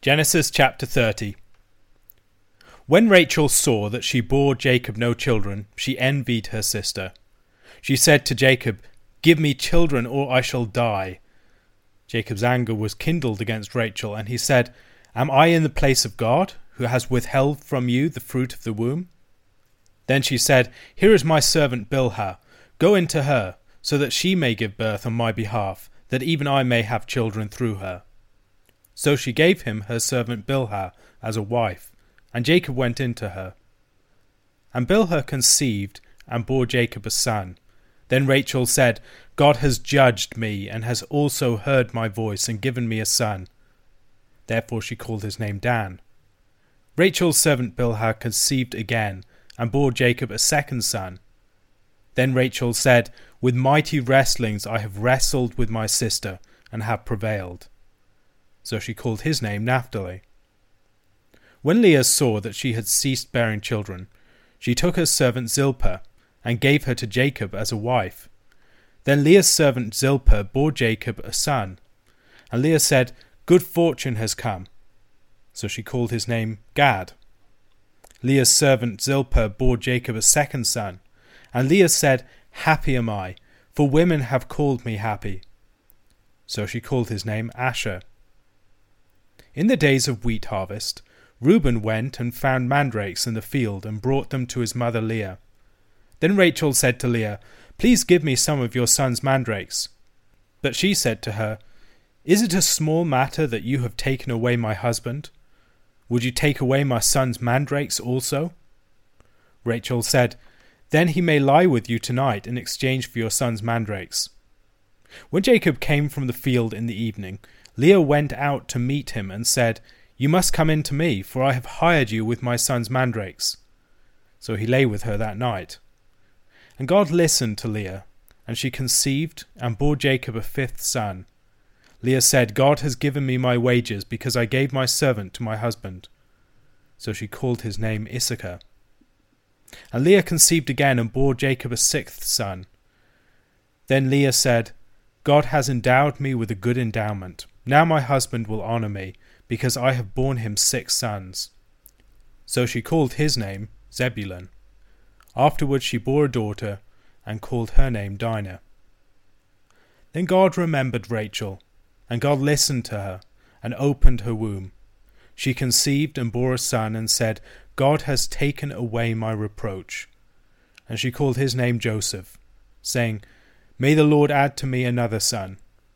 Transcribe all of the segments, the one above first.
Genesis chapter 30. When Rachel saw that she bore Jacob no children, she envied her sister. She said to Jacob, "Give me children, or I shall die." Jacob's anger was kindled against Rachel, and he said, "Am I in the place of God, who has withheld from you the fruit of the womb?" Then she said, "Here is my servant Bilhah. Go into her, so that she may give birth on my behalf, that even I may have children through her." So she gave him her servant Bilhah as a wife, and Jacob went into her. And Bilhah conceived and bore Jacob a son. Then Rachel said, "God has judged me, and has also heard my voice, and given me a son." Therefore she called his name Dan. Rachel's servant Bilhah conceived again, and bore Jacob a second son. Then Rachel said, "With mighty wrestlings I have wrestled with my sister, and have prevailed." So she called his name Naphtali. When Leah saw that she had ceased bearing children, she took her servant Zilpah, and gave her to Jacob as a wife. Then Leah's servant Zilpah bore Jacob a son. And Leah said, "Good fortune has come." So she called his name Gad. Leah's servant Zilpah bore Jacob a second son. And Leah said, "Happy am I, for women have called me happy." So she called his name Asher. In the days of wheat harvest, Reuben went and found mandrakes in the field, and brought them to his mother Leah. Then Rachel said to Leah, "Please give me some of your son's mandrakes." But she said to her, "Is it a small matter that you have taken away my husband? Would you take away my son's mandrakes also?" Rachel said, "Then he may lie with you tonight in exchange for your son's mandrakes." When Jacob came from the field in the evening, Leah went out to meet him and said, "You must come in to me, for I have hired you with my son's mandrakes." So he lay with her that night. And God listened to Leah, and she conceived and bore Jacob a fifth son. Leah said, "God has given me my wages, because I gave my servant to my husband." So she called his name Issachar. And Leah conceived again and bore Jacob a sixth son. Then Leah said, "God has endowed me with a good endowment. Now my husband will honor me, because I have borne him 6 sons." So she called his name Zebulun. Afterwards she bore a daughter, and called her name Dinah. Then God remembered Rachel, and God listened to her, and opened her womb. She conceived and bore a son, and said, "God has taken away my reproach." And she called his name Joseph, saying, "May the Lord add to me another son."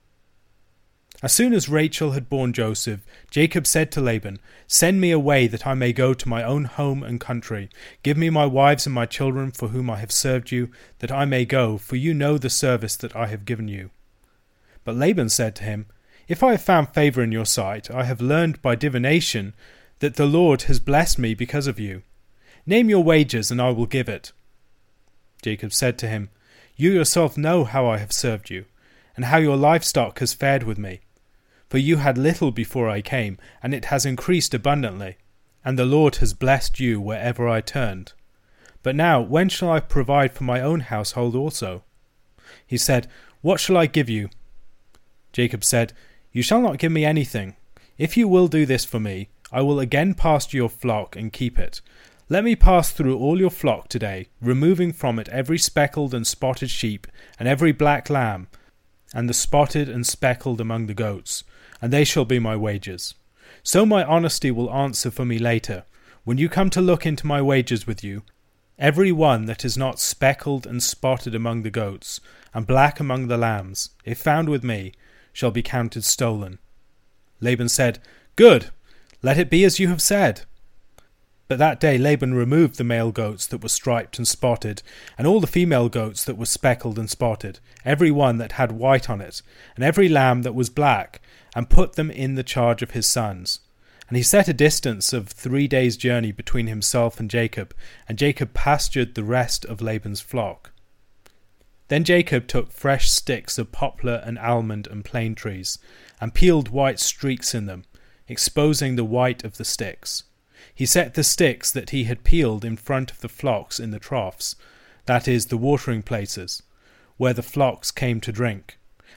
As soon as Rachel had borne Joseph, Jacob said to Laban, "Send me away, that I may go to my own home and country. Give me my wives and my children, for whom I have served you, that I may go, for you know the service that I have given you." But Laban said to him, "If I have found favor in your sight, I have learned by divination that the Lord has blessed me because of you. Name your wages, and I will give it." Jacob said to him, "You yourself know how I have served you, and how your livestock has fared with me. For you had little before I came, and it has increased abundantly, and the Lord has blessed you wherever I turned. But now, when shall I provide for my own household also?" He said, "What shall I give you?" Jacob said, "You shall not give me anything. If you will do this for me, I will again pasture your flock and keep it. Let me pass through all your flock today, removing from it every speckled and spotted sheep, and every black lamb, and the spotted and speckled among the goats, and they shall be my wages. So my honesty will answer for me later, when you come to look into my wages with you. Every one that is not speckled and spotted among the goats, and black among the lambs, if found with me, shall be counted stolen." Laban said, "Good, let it be as you have said." But that day Laban removed the male goats that were striped and spotted, and all the female goats that were speckled and spotted, every one that had white on it, and every lamb that was black, and put them in the charge of his sons. And he set a distance of 3 days' journey between himself and Jacob pastured the rest of Laban's flock. Then Jacob took fresh sticks of poplar and almond and plane trees, and peeled white streaks in them, exposing the white of the sticks. He set the sticks that he had peeled in front of the flocks in the troughs, that is, the watering places, where the flocks came to drink,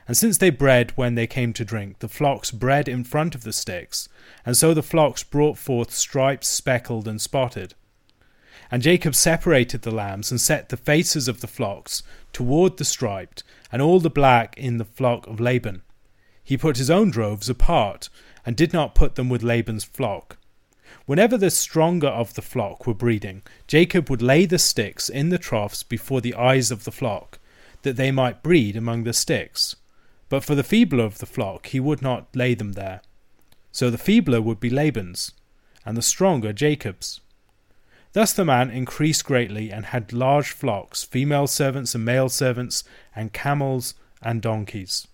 And since they bred when they came to drink, the flocks bred in front of the sticks, and so the flocks brought forth striped, speckled, and spotted. And Jacob separated the lambs, and set the faces of the flocks toward the striped, and all the black in the flock of Laban. He put his own droves apart, and did not put them with Laban's flock. Whenever the stronger of the flock were breeding, Jacob would lay the sticks in the troughs before the eyes of the flock, that they might breed among the sticks. But for the feebler of the flock he would not lay them there. So the feebler would be Laban's, and the stronger Jacob's. Thus the man increased greatly, and had large flocks, female servants and male servants, and camels and donkeys.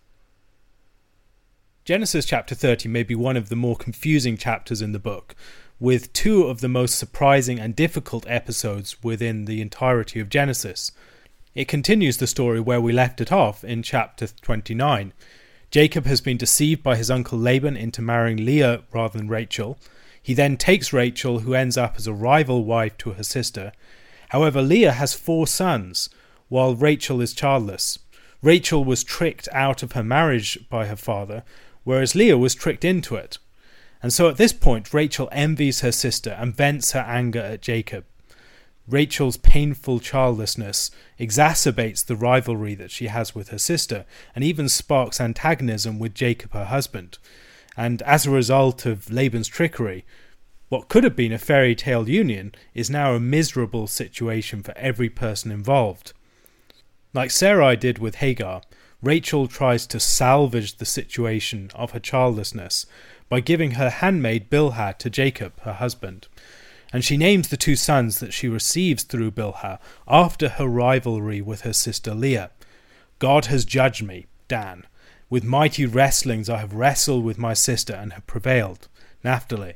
Genesis chapter 30 may be one of the more confusing chapters in the book, with two of the most surprising and difficult episodes within the entirety of Genesis. It continues the story where we left it off in chapter 29. Jacob has been deceived by his uncle Laban into marrying Leah rather than Rachel. He then takes Rachel, who ends up as a rival wife to her sister. However, Leah has 4 sons, while Rachel is childless. Rachel was tricked out of her marriage by her father, whereas Leah was tricked into it. And so at this point, Rachel envies her sister and vents her anger at Jacob. Rachel's painful childlessness exacerbates the rivalry that she has with her sister, and even sparks antagonism with Jacob, her husband. And as a result of Laban's trickery, what could have been a fairy tale union is now a miserable situation for every person involved. Like Sarai did with Hagar, Rachel tries to salvage the situation of her childlessness by giving her handmaid Bilhah to Jacob, her husband. And she names the 2 sons that she receives through Bilhah after her rivalry with her sister Leah. God has judged me, Dan. With mighty wrestlings I have wrestled with my sister and have prevailed, Naphtali.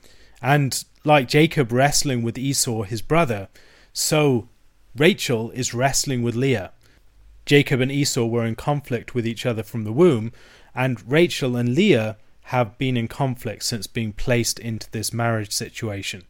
And like Jacob wrestling with Esau his brother, so Rachel is wrestling with Leah. Jacob and Esau were in conflict with each other from the womb, and Rachel and Leah have been in conflict since being placed into this marriage situation.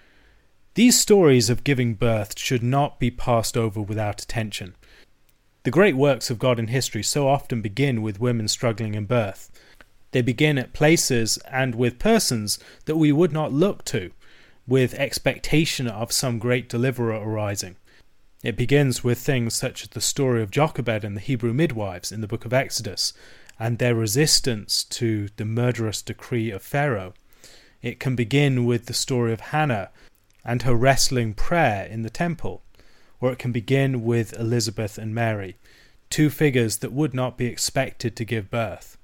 These stories of giving birth should not be passed over without attention. The great works of God in history so often begin with women struggling in birth. They begin at places and with persons that we would not look to, with expectation of some great deliverer arising. It begins with things such as the story of Jochebed and the Hebrew midwives in the book of Exodus, and their resistance to the murderous decree of Pharaoh. It can begin with the story of Hannah and her wrestling prayer in the temple, or it can begin with Elizabeth and Mary, 2 figures that would not be expected to give birth.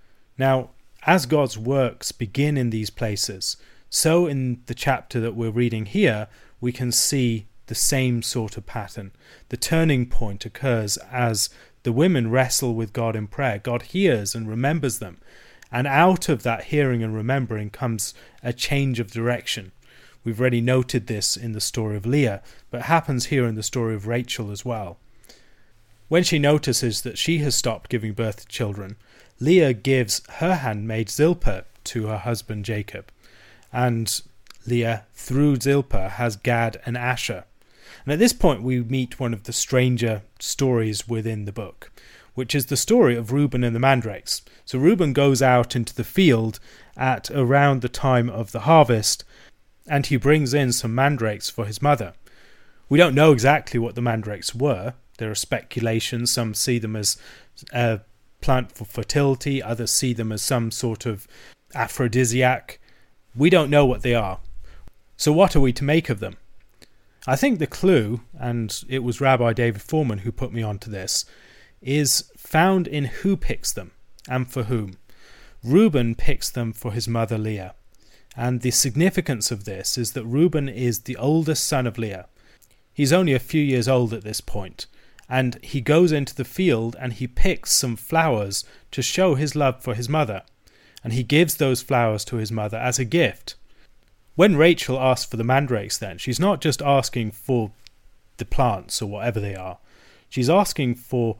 Now, as God's works begin in these places, so in the chapter that we're reading here, we can see the same sort of pattern. The turning point occurs as the women wrestle with God in prayer. God hears and remembers them, and out of that hearing and remembering comes a change of direction. We've already noted this in the story of Leah, but it happens here in the story of Rachel as well. When she notices that she has stopped giving birth to children, Leah gives her handmaid Zilpah to her husband Jacob, and Leah, through Zilpah, has Gad and Asher. And at this point we meet one of the stranger stories within the book, which is the story of Reuben and the mandrakes. So Reuben goes out into the field at around the time of the harvest, and he brings in some mandrakes for his mother. We don't know exactly what the mandrakes were. There are speculations. Some see them as a plant for fertility, others see them as some sort of aphrodisiac. We don't know what they are. So what are we to make of them? I think the clue, and it was Rabbi David Foreman who put me onto this, is found in who picks them and for whom. Reuben picks them for his mother Leah. And the significance of this is that Reuben is the oldest son of Leah. He's only a few years old at this point, and he goes into the field and he picks some flowers to show his love for his mother, and he gives those flowers to his mother as a gift. When Rachel asks for the mandrakes then, she's not just asking for the plants or whatever they are. She's asking for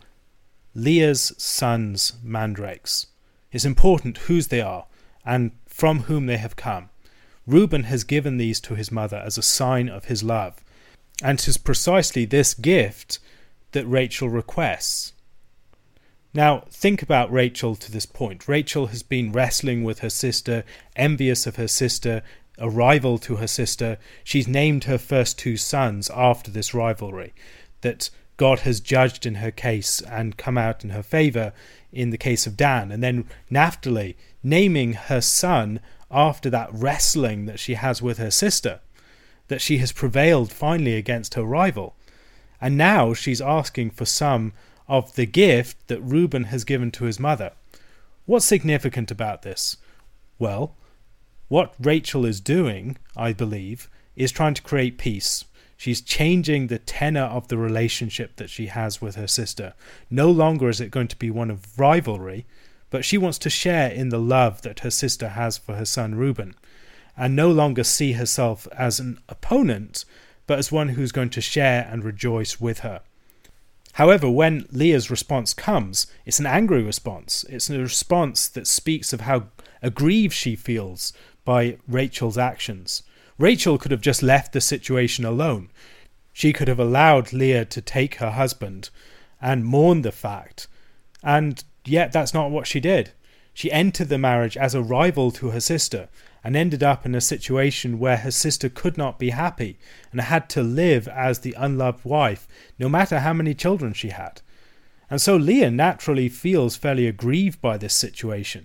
Leah's sons' mandrakes. It's important whose they are and from whom they have come. Reuben has given these to his mother as a sign of his love, and 'tis precisely this gift that Rachel requests. Now, think about Rachel to this point. Rachel has been wrestling with her sister, envious of her sister, a rival to her sister. She's named her first 2 sons after this rivalry that God has judged in her case and come out in her favour in the case of Dan. And then Naphtali naming her son after that wrestling that she has with her sister, that she has prevailed finally against her rival. And now she's asking for some of the gift that Reuben has given to his mother. What's significant about this? Well, what Rachel is doing, I believe, is trying to create peace. She's changing the tenor of the relationship that she has with her sister. No longer is it going to be one of rivalry, but she wants to share in the love that her sister has for her son Reuben, and no longer see herself as an opponent, but as one who's going to share and rejoice with her. However, when Leah's response comes, it's an angry response. It's a response that speaks of how aggrieved she feels by Rachel's actions. Rachel could have just left the situation alone. She could have allowed Leah to take her husband and mourn the fact, and yet that's not what she did. She entered the marriage as a rival to her sister and ended up in a situation where her sister could not be happy and had to live as the unloved wife, no matter how many children she had. And so Leah naturally feels fairly aggrieved by this situation.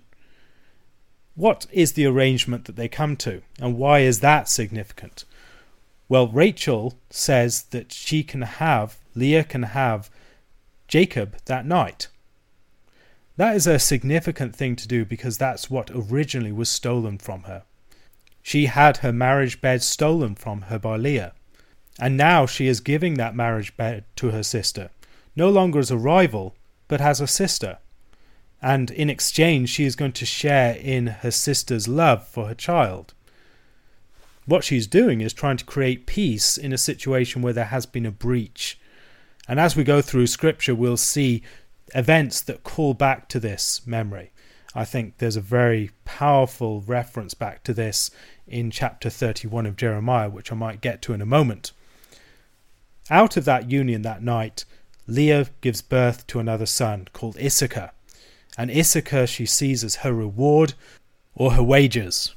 What is the arrangement that they come to, and why is that significant? Well, Rachel says that Leah can have Jacob that night. That is a significant thing to do because that's what originally was stolen from her. She had her marriage bed stolen from her by Leah, and now she is giving that marriage bed to her sister, no longer as a rival, but as a sister. And in exchange, she is going to share in her sister's love for her child. What she's doing is trying to create peace in a situation where there has been a breach. And as we go through Scripture, we'll see events that call back to this memory. I think there's a very powerful reference back to this in chapter 31 of Jeremiah, which I might get to in a moment. Out of that union that night, Leah gives birth to another son called Issachar. And Issachar she sees as her reward or her wages.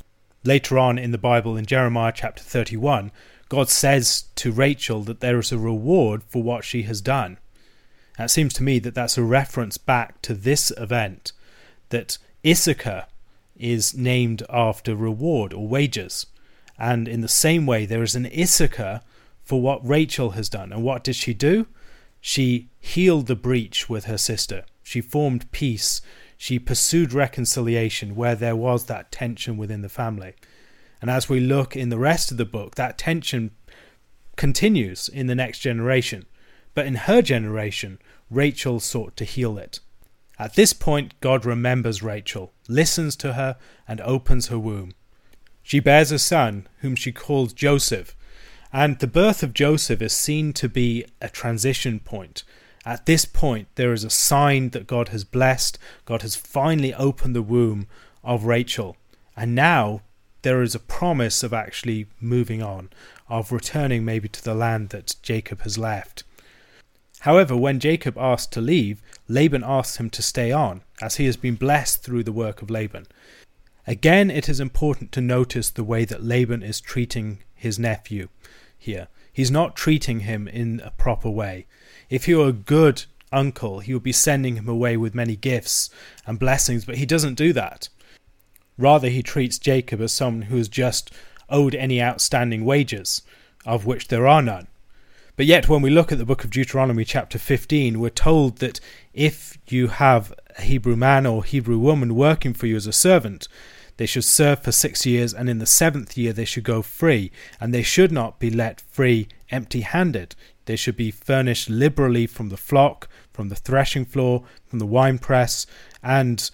Later on in the Bible, in Jeremiah chapter 31, God says to Rachel that there is a reward for what she has done. And it seems to me that that's a reference back to this event, that Issachar is named after reward or wages. And in the same way, there is an Issachar for what Rachel has done. And what did she do? She healed the breach with her sister. She formed peace. She pursued reconciliation where there was that tension within the family. And as we look in the rest of the book, that tension continues in the next generation. But in her generation, Rachel sought to heal it. At this point, God remembers Rachel, listens to her, and opens her womb. She bears a son, whom she calls Joseph, and the birth of Joseph is seen to be a transition point. At this point, there is a sign that God has blessed. God has finally opened the womb of Rachel. And now there is a promise of actually moving on, of returning maybe to the land that Jacob has left. However, when Jacob asked to leave, Laban asked him to stay on, as he has been blessed through the work of Laban. Again, it is important to notice the way that Laban is treating his nephew here. He's not treating him in a proper way. If he were a good uncle, he would be sending him away with many gifts and blessings, but he doesn't do that. Rather, he treats Jacob as someone who has just owed any outstanding wages, of which there are none. But yet, when we look at the book of Deuteronomy chapter 15, we're told that if you have a Hebrew man or Hebrew woman working for you as a servant, they should serve for 6 years, and in the 7th year they should go free, and they should not be let free empty-handed. They should be furnished liberally from the flock, from the threshing floor, from the winepress, and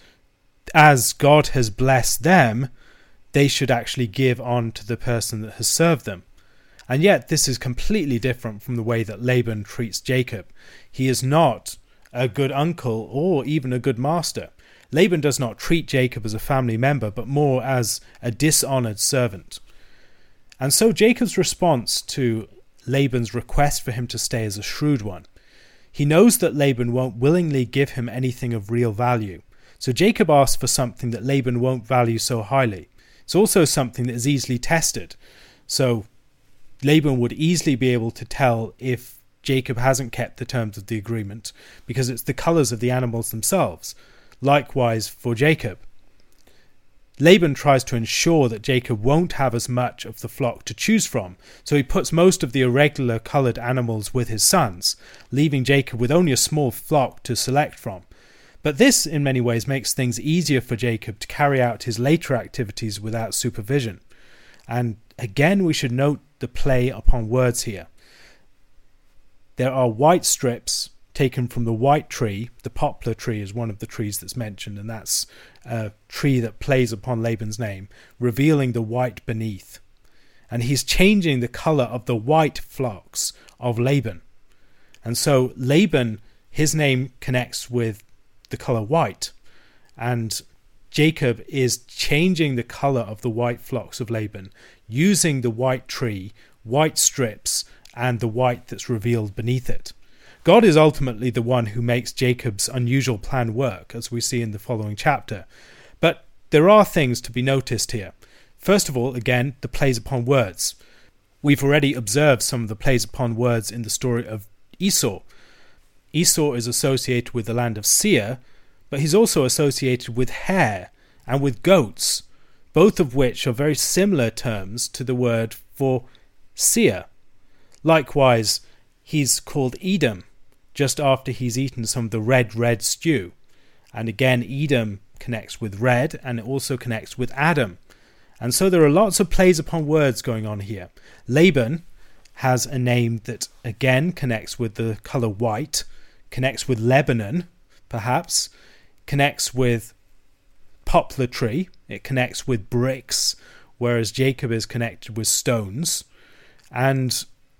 as God has blessed them, they should actually give on to the person that has served them. And yet this is completely different from the way that Laban treats Jacob. He is not a good uncle or even a good master. Laban does not treat Jacob as a family member, but more as a dishonored servant. And so Jacob's response to Laban's request for him to stay is a shrewd one. He knows that Laban won't willingly give him anything of real value. So Jacob asks for something that Laban won't value so highly. It's also something that is easily tested. So Laban would easily be able to tell if Jacob hasn't kept the terms of the agreement, because it's the colours of the animals themselves. Likewise for Jacob. Laban tries to ensure that Jacob won't have as much of the flock to choose from, so he puts most of the irregular coloured animals with his sons, leaving Jacob with only a small flock to select from. But this, in many ways, makes things easier for Jacob to carry out his later activities without supervision. And again, we should note the play upon words here. There are white strips taken from the white tree. The poplar tree is one of the trees that's mentioned, and that's a tree that plays upon Laban's name, revealing the white beneath. And he's changing the colour of the white flocks of Laban. And so Laban, his name connects with the colour white, and Jacob is changing the colour of the white flocks of Laban, using the white tree, white strips, and the white that's revealed beneath it. God is ultimately the one who makes Jacob's unusual plan work, as we see in the following chapter. But there are things to be noticed here. First of all, again, the plays upon words. We've already observed some of the plays upon words in the story of Esau. Esau is associated with the land of Seir, but he's also associated with hair and with goats, both of which are very similar terms to the word for Seir. Likewise, he's called Edom, just after he's eaten some of the red stew. And again, Edom connects with red, and it also connects with Adam. And so there are lots of plays upon words going on here. Laban has a name that again connects with the colour white, connects with Lebanon, perhaps, connects with poplar tree, it connects with bricks, whereas Jacob is connected with stones. And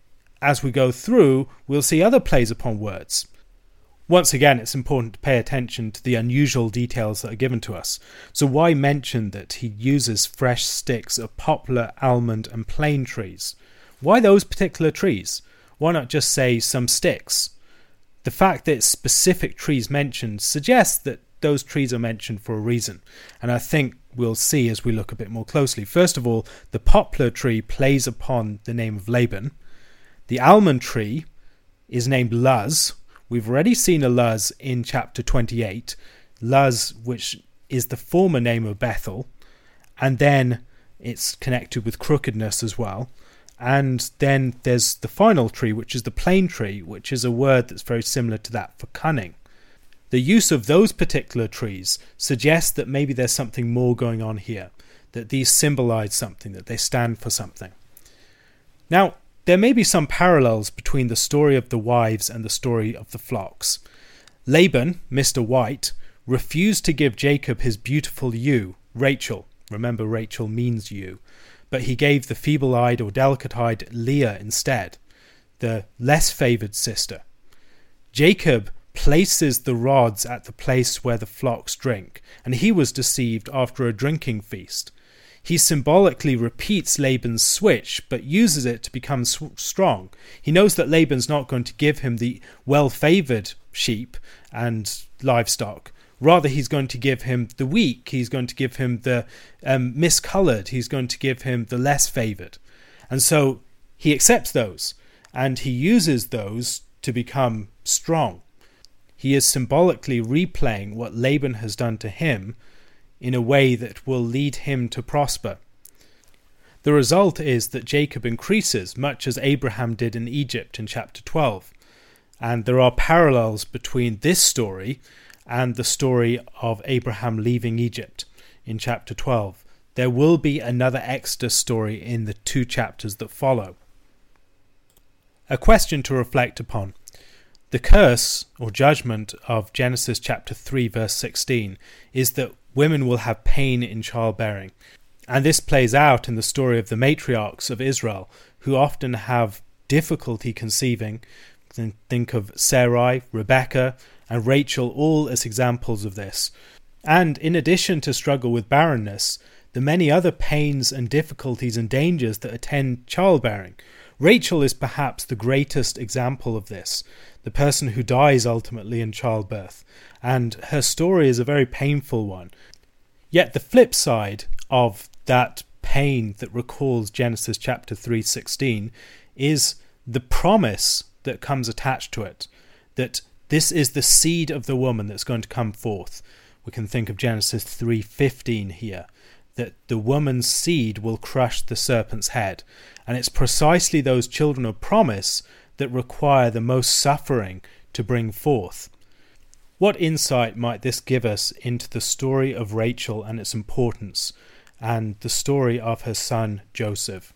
as we go through, we'll see other plays upon words. Once again, it's important to pay attention to the unusual details that are given to us. So why mention that he uses fresh sticks of poplar, almond and plane trees? Why those particular trees? Why not just say some sticks? The fact that specific trees mentioned suggests that those trees are mentioned for a reason. And I think we'll see as we look a bit more closely. First of all, the poplar tree plays upon the name of Laban. The almond tree is named Luz. We've already seen a Luz in chapter 28. Luz, which is the former name of Bethel. And then it's connected with crookedness as well. And then there's the final tree, which is the plane tree, which is a word that's very similar to that for cunning. The use of those particular trees suggests that maybe there's something more going on here, that these symbolize something, that they stand for something. Now, there may be some parallels between the story of the wives and the story of the flocks. Laban, Mr. White, refused to give Jacob his beautiful ewe, Rachel. Remember, Rachel means ewe. But he gave the feeble-eyed or delicate-eyed Leah instead, the less favoured sister. Jacob places the rods at the place where the flocks drink, and he was deceived after a drinking feast. He symbolically repeats Laban's switch, but uses it to become strong. He knows that Laban's not going to give him the well-favoured sheep and livestock. Rather, he's going to give him the weak. He's going to give him the miscoloured. He's going to give him the less favoured. And so he accepts those, and he uses those to become strong. He is symbolically replaying what Laban has done to him in a way that will lead him to prosper. The result is that Jacob increases, much as Abraham did in Egypt in chapter 12. And there are parallels between this story and the story of Abraham leaving Egypt in chapter 12. There will be another Exodus story in the 2 chapters that follow. A question to reflect upon. The curse or judgment of Genesis chapter 3 verse 16 is that women will have pain in childbearing. And this plays out in the story of the matriarchs of Israel, who often have difficulty conceiving. Think of Sarai, Rebecca, and Rachel, all as examples of this. And in addition to struggle with barrenness, the many other pains and difficulties and dangers that attend childbearing. Rachel is perhaps the greatest example of this, the person who dies ultimately in childbirth, and her story is a very painful one. Yet the flip side of that pain that recalls Genesis chapter 3:16 is the promise that comes attached to it, that this is the seed of the woman that's going to come forth. We can think of Genesis 3:15 here, that the woman's seed will crush the serpent's head. And it's precisely those children of promise that require the most suffering to bring forth. What insight might this give us into the story of Rachel and its importance, and the story of her son Joseph?